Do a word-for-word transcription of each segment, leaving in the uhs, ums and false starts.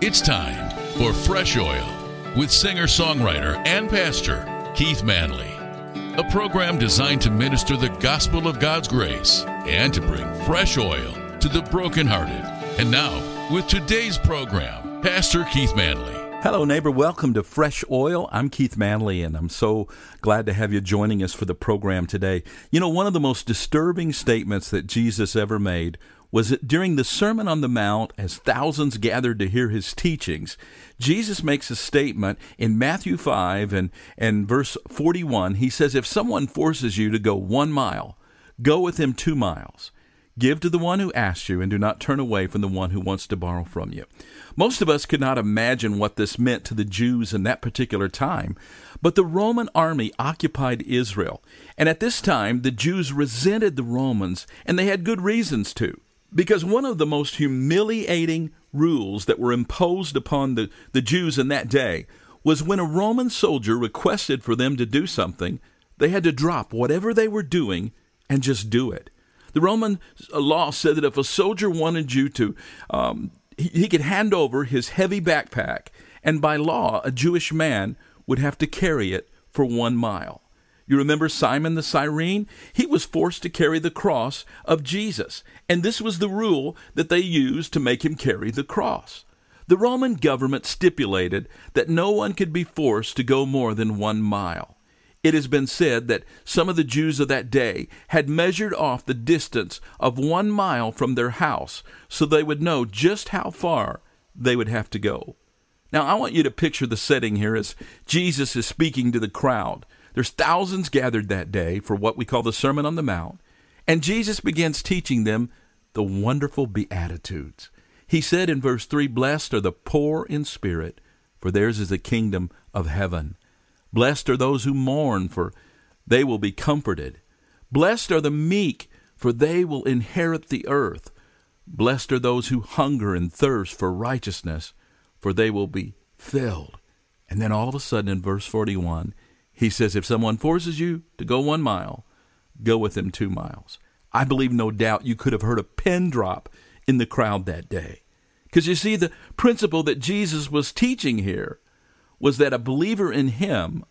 It's time for Fresh Oil with singer-songwriter and pastor Keith Manley, a program designed to minister the gospel of God's grace and to bring fresh oil to the brokenhearted. And now, with today's program, Pastor Keith Manley. Hello, neighbor. Welcome to Fresh Oil. I'm Keith Manley, and I'm so glad to have you joining us for the program today. You know, one of the most disturbing statements that Jesus ever made was that during the Sermon on the Mount, as thousands gathered to hear his teachings, Jesus makes a statement in Matthew five and, and verse forty-one. He says, if someone forces you to go one mile, go with him two miles. Give to the one who asks you, and do not turn away from the one who wants to borrow from you. Most of us could not imagine what this meant to the Jews in that particular time, but the Roman army occupied Israel, and at this time the Jews resented the Romans, and they had good reasons to. Because one of the most humiliating rules that were imposed upon the, the Jews in that day was when a Roman soldier requested for them to do something, they had to drop whatever they were doing and just do it. The Roman law said that if a soldier wanted you to, um, he, he could hand over his heavy backpack, and by law, a Jewish man would have to carry it for one mile. You remember Simon the Cyrene? He was forced to carry the cross of Jesus, and this was the rule that they used to make him carry the cross. The Roman government stipulated that no one could be forced to go more than one mile. It has been said that some of the Jews of that day had measured off the distance of one mile from their house so they would know just how far they would have to go. Now, I want you to picture the setting here as Jesus is speaking to the crowd. There's thousands gathered that day for what we call the Sermon on the Mount, and Jesus begins teaching them the wonderful Beatitudes. He said in verse three, blessed are the poor in spirit, for theirs is the kingdom of heaven. Blessed are those who mourn, for they will be comforted. Blessed are the meek, for they will inherit the earth. Blessed are those who hunger and thirst for righteousness, for they will be filled. And then all of a sudden in verse forty-one, he says, if someone forces you to go one mile, go with them two miles. I believe no doubt you could have heard a pin drop in the crowd that day. Because you see, the principle that Jesus was teaching here was that a believer in him,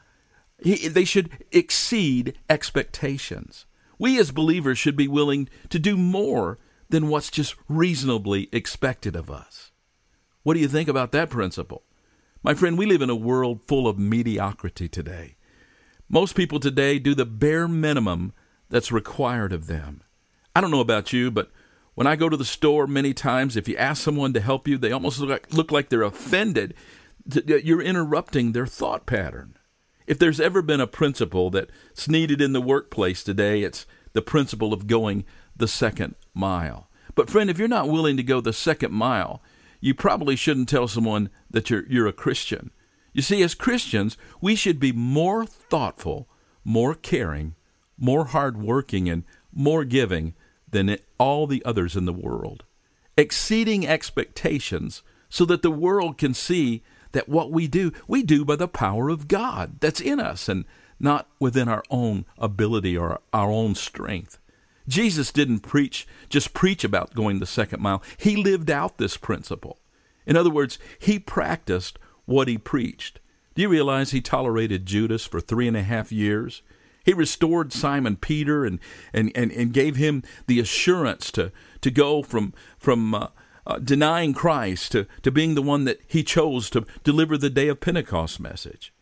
he, they should exceed expectations. We as believers should be willing to do more than what's just reasonably expected of us. What do you think about that principle? My friend, we live in a world full of mediocrity today. Most people today do the bare minimum that's required of them. I don't know about you, but when I go to the store many times, if you ask someone to help you, they almost look like, look like they're offended that you're interrupting their thought pattern. If there's ever been a principle that's needed in the workplace today, it's the principle of going the second mile. But friend, if you're not willing to go the second mile, you probably shouldn't tell someone that you're you're a Christian. You see, as Christians, we should be more thoughtful, more caring, more hardworking, and more giving than all the others in the world. Exceeding expectations so that the world can see that what we do, we do by the power of God that's in us and not within our own ability or our own strength. Jesus didn't preach, just preach about going the second mile. He lived out this principle. In other words, he practiced what he preached. Do you realize he tolerated Judas for three and a half years? He restored Simon Peter and and, and, and gave him the assurance to, to go from, from uh, uh, denying Christ to, to being the one that he chose to deliver the day of Pentecost message.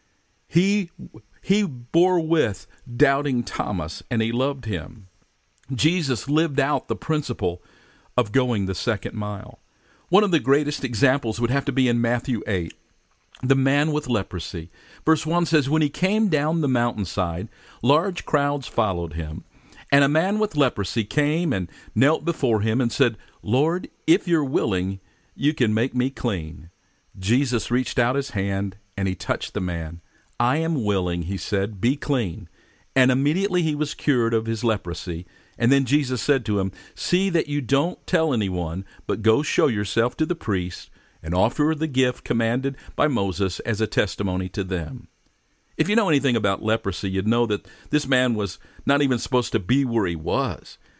He, he bore with doubting Thomas, and he loved him. Jesus lived out the principle of going the second mile. One of the greatest examples would have to be in Matthew eight, the man with leprosy. Verse one says, when he came down the mountainside, large crowds followed him, and a man with leprosy came and knelt before him and said, Lord, if you're willing, you can make me clean. Jesus reached out his hand, and he touched the man. I am willing, he said, be clean. And immediately he was cured of his leprosy. And then Jesus said to him, see that you don't tell anyone, but go show yourself to the priest and offer the gift commanded by Moses as a testimony to them. If you know anything about leprosy, you'd know that this man was not even supposed to be where he was.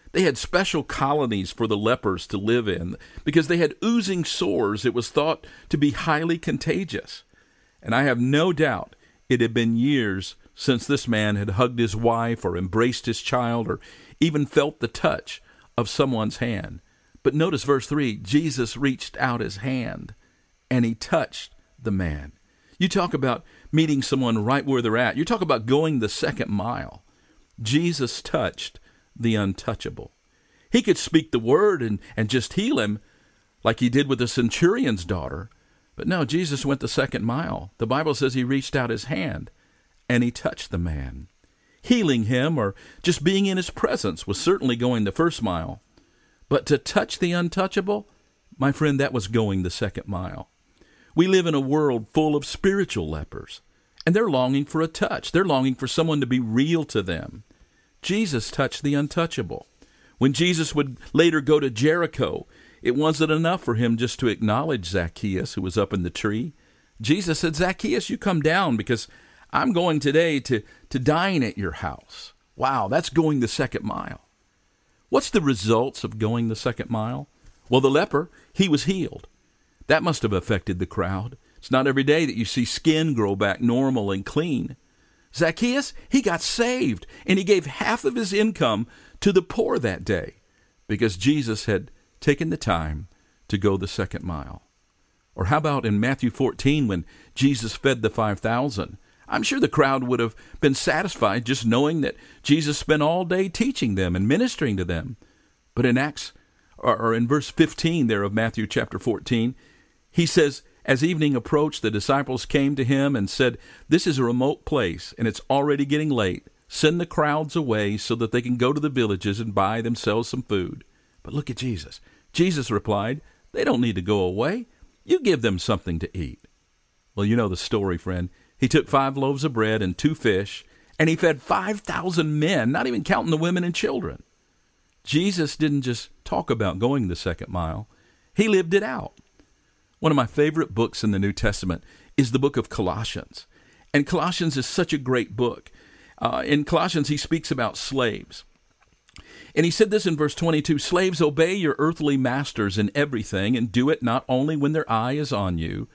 They had special colonies for the lepers to live in because they had oozing sores. It was thought to be highly contagious. And I have no doubt it had been years since this man had hugged his wife or embraced his child or even felt the touch of someone's hand. But notice verse three, Jesus reached out his hand and he touched the man. You talk about meeting someone right where they're at. You talk about going the second mile. Jesus touched the untouchable. He could speak the word and, and just heal him like he did with the centurion's daughter. But no, Jesus went the second mile. The Bible says he reached out his hand and he touched the man. Healing him or just being in his presence was certainly going the first mile. But to touch the untouchable, my friend, that was going the second mile. We live in a world full of spiritual lepers, and they're longing for a touch. They're longing for someone to be real to them. Jesus touched the untouchable. When Jesus would later go to Jericho, it wasn't enough for him just to acknowledge Zacchaeus, who was up in the tree. Jesus said, Zacchaeus, you come down because I'm going today to, to dine at your house. Wow, that's going the second mile. What's the results of going the second mile? Well, the leper, he was healed. That must have affected the crowd. It's not every day that you see skin grow back normal and clean. Zacchaeus, he got saved, and he gave half of his income to the poor that day because Jesus had taken the time to go the second mile. Or how about in Matthew fourteen when Jesus fed the five thousand? I'm sure the crowd would have been satisfied just knowing that Jesus spent all day teaching them and ministering to them. But in Acts, or, or in verse fifteen there of Matthew chapter fourteen, he says, as evening approached, the disciples came to him and said, this is a remote place, and it's already getting late. Send the crowds away so that they can go to the villages and buy themselves some food. But look at Jesus. Jesus replied, they don't need to go away. You give them something to eat. Well, you know the story, friend. He took five loaves of bread and two fish, and he fed five thousand men, not even counting the women and children. Jesus didn't just talk about going the second mile. He lived it out. One of my favorite books in the New Testament is the book of Colossians. And Colossians is such a great book. Uh, in Colossians, he speaks about slaves. And he said this in verse twenty-two, slaves, obey your earthly masters in everything, and do it not only when their eye is on you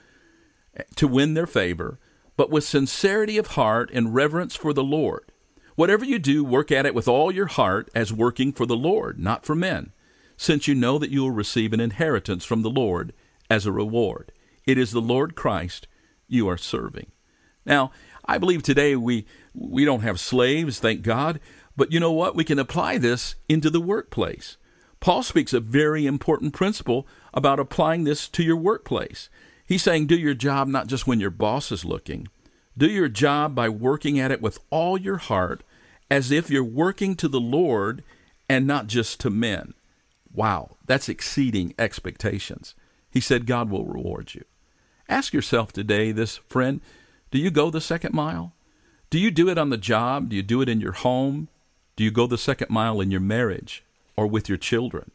to win their favor, but with sincerity of heart and reverence for the Lord. Whatever you do, work at it with all your heart as working for the Lord, not for men, since you know that you will receive an inheritance from the Lord as a reward. It is the Lord Christ you are serving. Now, I believe today we we don't have slaves, thank God, but you know what? We can apply this into the workplace. Paul speaks a very important principle about applying this to your workplace. He's saying do your job not just when your boss is looking. Do your job by working at it with all your heart as if you're working to the Lord and not just to men. Wow, that's exceeding expectations. He said God will reward you. Ask yourself today, this friend, do you go the second mile? Do you do it on the job? Do you do it in your home? Do you go the second mile in your marriage or with your children?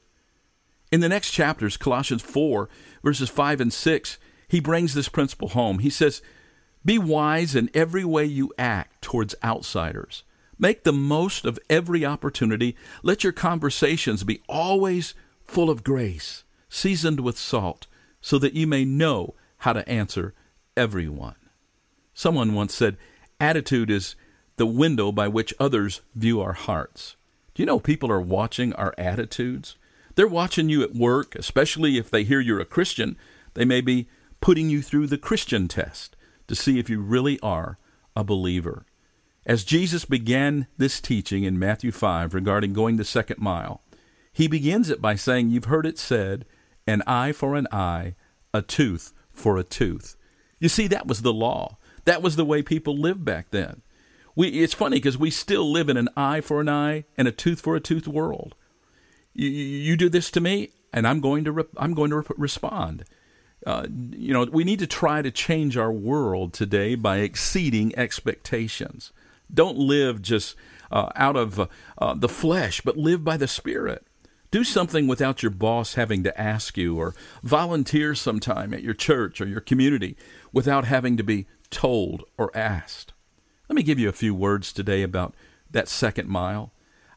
In the next chapters, Colossians four, verses five and six, he brings this principle home. He says, be wise in every way you act towards outsiders. Make the most of every opportunity. Let your conversations be always full of grace, seasoned with salt, so that you may know how to answer everyone. Someone once said, attitude is the window by which others view our hearts. Do you know people are watching our attitudes? They're watching you at work, especially if they hear you're a Christian. They may be putting you through the Christian test to see if you really are a believer. As Jesus began this teaching in Matthew five regarding going the second mile, he begins it by saying, you've heard it said, an eye for an eye, a tooth for a tooth. You see, that was the law. That was the way people lived back then. We, it's funny because we still live in an eye for an eye and a tooth for a tooth world. You, you do this to me, and I'm going to re- I'm going to re- respond. Uh, you know, we need to try to change our world today by exceeding expectations. Don't live just uh, out of uh, uh, the flesh, but live by the Spirit. Do something without your boss having to ask you, or volunteer sometime at your church or your community without having to be told or asked. Let me give you a few words today about that second mile.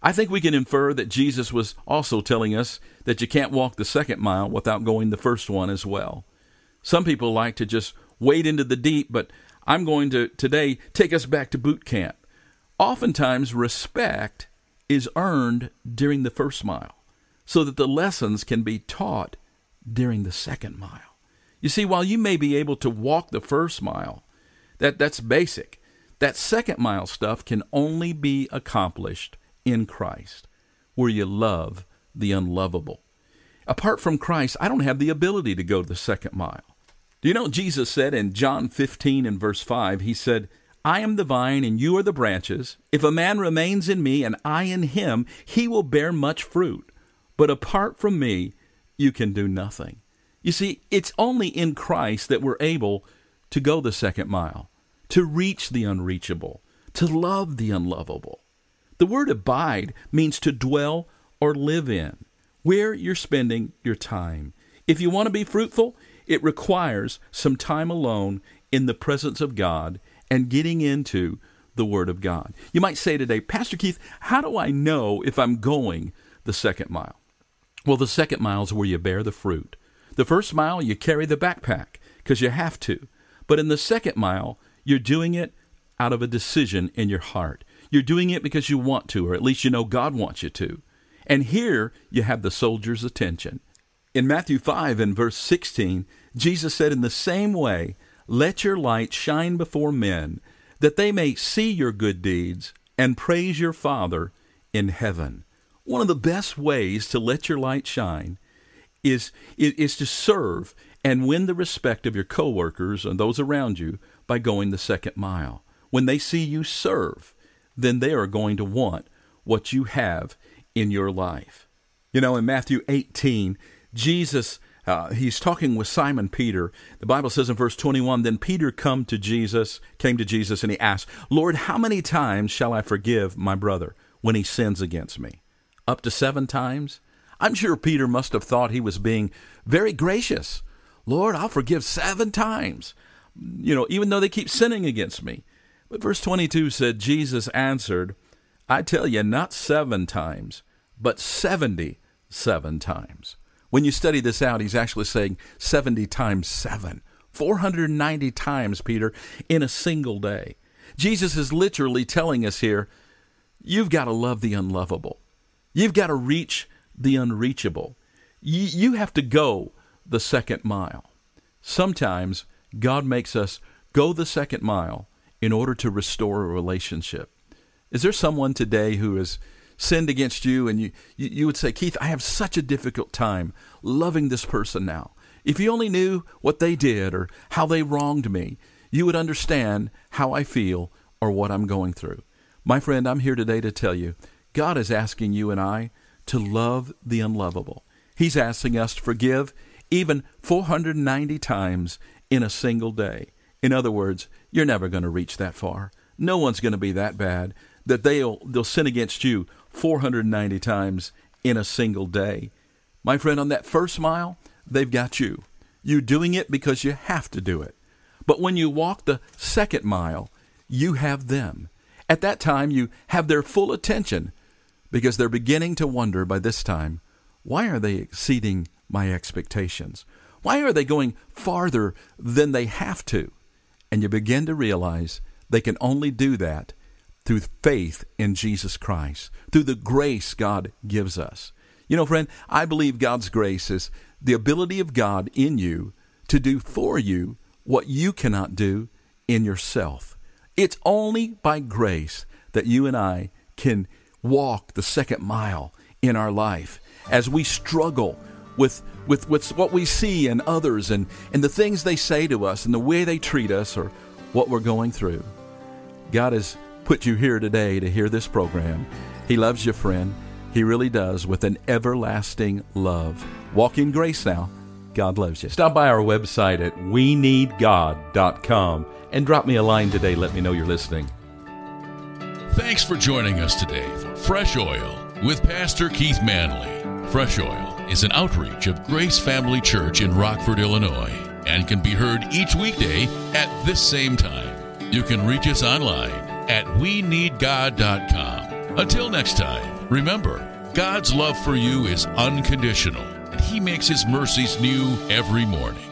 I think we can infer that Jesus was also telling us that you can't walk the second mile without going the first one as well. Some people like to just wade into the deep, but I'm going to today take us back to boot camp. Oftentimes, respect is earned during the first mile so that the lessons can be taught during the second mile. You see, while you may be able to walk the first mile, that, that's basic. That second mile stuff can only be accomplished in Christ, where you love the unlovable. Apart from Christ, I don't have the ability to go the second mile. Do you know what Jesus said in John fifteen and verse five? He said, I am the vine and you are the branches. If a man remains in me and I in him, he will bear much fruit. But apart from me, you can do nothing. You see, it's only in Christ that we're able to go the second mile, to reach the unreachable, to love the unlovable. The word abide means to dwell or live in, where you're spending your time. If you want to be fruitful, it requires some time alone in the presence of God and getting into the Word of God. You might say today, Pastor Keith, how do I know if I'm going the second mile? Well, the second mile is where you bear the fruit. The first mile, you carry the backpack because you have to. But in the second mile, you're doing it out of a decision in your heart. You're doing it because you want to, or at least you know God wants you to. And here you have the soldier's attention. In Matthew five and verse sixteen, Jesus said, in the same way, let your light shine before men, that they may see your good deeds and praise your Father in heaven. One of the best ways to let your light shine is, is, is to serve and win the respect of your coworkers and those around you by going the second mile. When they see you serve, then they are going to want what you have in your life. You know, in Matthew eighteen, Jesus, uh, he's talking with Simon Peter. The Bible says in verse twenty-one, then Peter come to Jesus, came to Jesus and he asked, Lord, how many times shall I forgive my brother when he sins against me? Up to seven times? I'm sure Peter must have thought he was being very gracious. Lord, I'll forgive seven times, you know, even though they keep sinning against me. But verse twenty-two said, Jesus answered, I tell you, not seven times, but seventy-seven times. When you study this out, he's actually saying seventy times seven. four hundred ninety times, Peter, in a single day. Jesus is literally telling us here, you've got to love the unlovable. You've got to reach the unreachable. You, you have to go the second mile. Sometimes God makes us go the second mile in order to restore a relationship. Is there someone today who has sinned against you and you, you, you would say, Keith, I have such a difficult time loving this person now. If you only knew what they did or how they wronged me, you would understand how I feel or what I'm going through. My friend, I'm here today to tell you, God is asking you and I to love the unlovable. He's asking us to forgive even four hundred ninety times in a single day. In other words, you're never going to reach that far. No one's going to be that bad that they'll they'll sin against you four hundred ninety times in a single day. My friend, on that first mile, they've got you. You're doing it because you have to do it. But when you walk the second mile, you have them. At that time, you have their full attention because they're beginning to wonder by this time, why are they exceeding my expectations? Why are they going farther than they have to? And you begin to realize they can only do that through faith in Jesus Christ, through the grace God gives us. You know, friend, I believe God's grace is the ability of God in you to do for you what you cannot do in yourself. It's only by grace that you and I can walk the second mile in our life as we struggle with, with, with what we see in others and, and the things they say to us and the way they treat us or what we're going through. God has put you here today to hear this program. He loves you, friend. He really does, with an everlasting love. Walk in grace now. God loves you. Stop by our website at we need god dot com and drop me a line today. Let me know you're listening. Thanks for joining us today for Fresh Oil with Pastor Keith Manley. Fresh Oil is an outreach of Grace Family Church in Rockford, Illinois, and can be heard each weekday at this same time. You can reach us online at we need god dot com. Until next time, Remember, God's love for you is unconditional, and He makes His mercies new every morning.